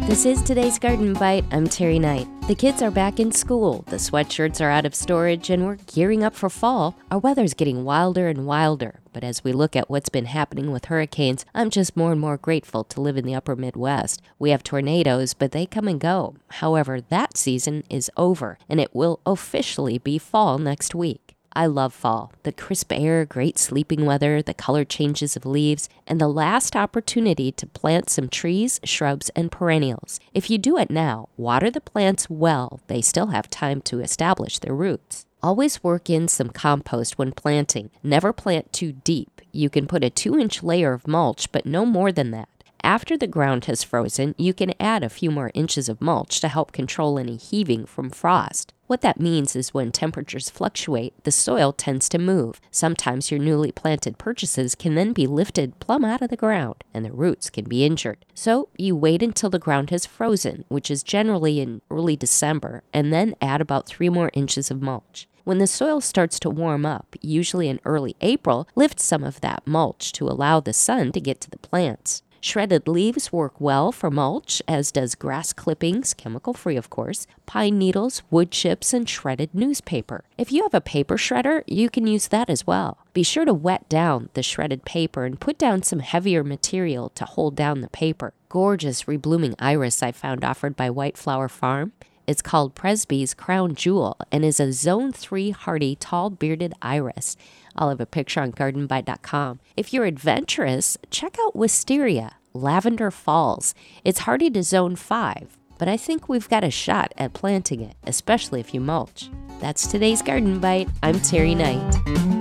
This is today's Garden Bite. I'm Terry Knight. The kids are back in school, the sweatshirts are out of storage, and we're gearing up for fall. Our weather's getting wilder and wilder, but as we look at what's been happening with hurricanes, I'm just more and more grateful to live in the upper Midwest. We have tornadoes, but they come and go. However, that season is over, and it will officially be fall next week. I love fall. The crisp air, great sleeping weather, the color changes of leaves, and the last opportunity to plant some trees, shrubs, and perennials. If you do it now, water the plants well. They still have time to establish their roots. Always work in some compost when planting. Never plant too deep. You can put a 2-inch layer of mulch, but no more than that. After the ground has frozen, you can add a few more inches of mulch to help control any heaving from frost. What that means is when temperatures fluctuate, the soil tends to move. Sometimes your newly planted purchases can then be lifted plumb out of the ground, and the roots can be injured. So you wait until the ground has frozen, which is generally in early December, and then add about 3 more inches of mulch. When the soil starts to warm up, usually in early April, lift some of that mulch to allow the sun to get to the plants. Shredded leaves work well for mulch, as does grass clippings, chemical-free of course, pine needles, wood chips, and shredded newspaper. If you have a paper shredder, you can use that as well. Be sure to wet down the shredded paper and put down some heavier material to hold down the paper. Gorgeous reblooming iris I found offered by White Flower Farm. It's called Presby's Crown Jewel and is a Zone 3 hardy tall bearded iris. I'll have a picture on gardenbite.com. If you're adventurous, check out Wisteria, Lavender Falls. It's hardy to Zone 5, but I think we've got a shot at planting it, especially if you mulch. That's today's Garden Bite. I'm Terry Knight.